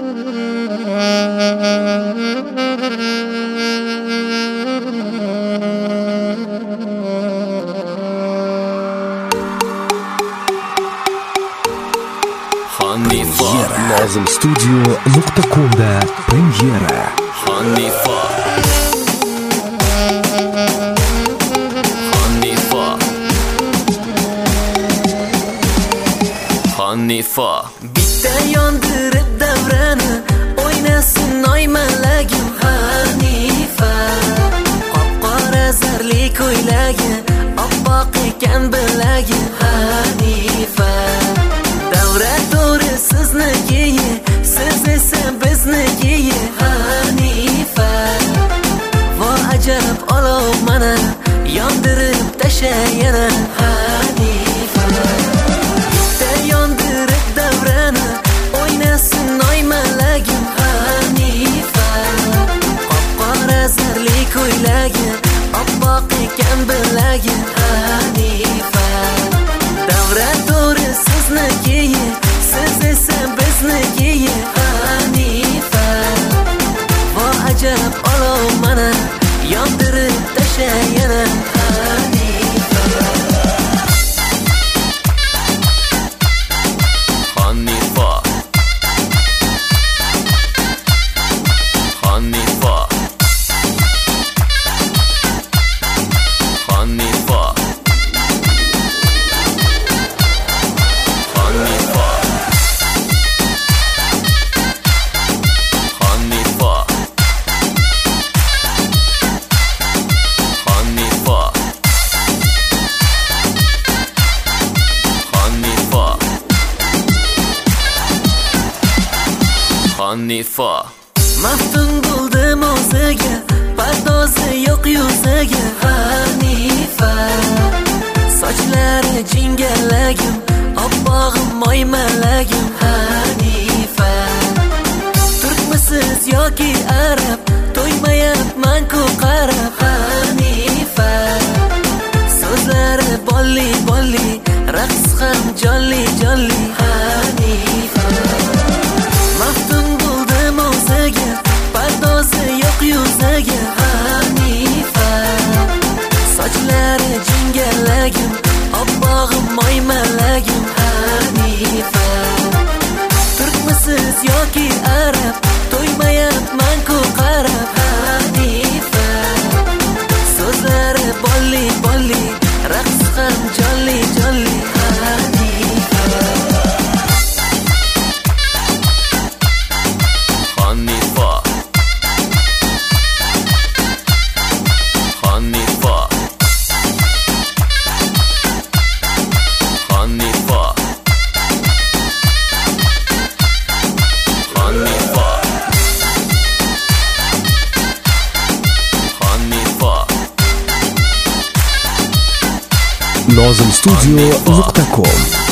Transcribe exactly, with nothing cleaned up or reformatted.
Nozim studio nuqta com'da premyera. Hanifa Hanifa Hanifa bitta yondirib davrani o'ynasin oymalagim Hanifa qop-qora zarli ko'ylagi oppoq ekan bilagi Hanifa davra to'ri sizniki siz esa bizniki Hanifa vo ajab olov mana yondirib tasha yana Hanifa bitta yondirib davrani o'ynasin oymalagim Hanifa qop-qora zarli ko'ylagi oppoq ekan bilagi Hanifa davra to'ri sizniki siz esa bizniki Hanifa vo ajab olov mana yondirib tasha yana Hanifa Hanifa Hanifa Hanifa Hanifa maftun bo'ldim o'ziga pardozi yo'q yuziga Hanifa sochlari jingalagim oppog'im oymalagim Hanifa turkmisiz yoki arab to'ymayapman-ku qarab Hanifa so'zlari bolli bolli raqs ham jonli jonli Hanifa maftun bo'ldim o'ziga pardozi yo'q yuziga Hanifa sochlari jingalagim oppog'im oymalagim Hanifa turkmisiz yoki arab to'ymayapman-ku qarab Hanifa so'zlari bolli bolli raqs ham jonli jonli Hanifa Hanifa Hanifa Hanifa Hanifa Hanifa Nozim studio nuqta com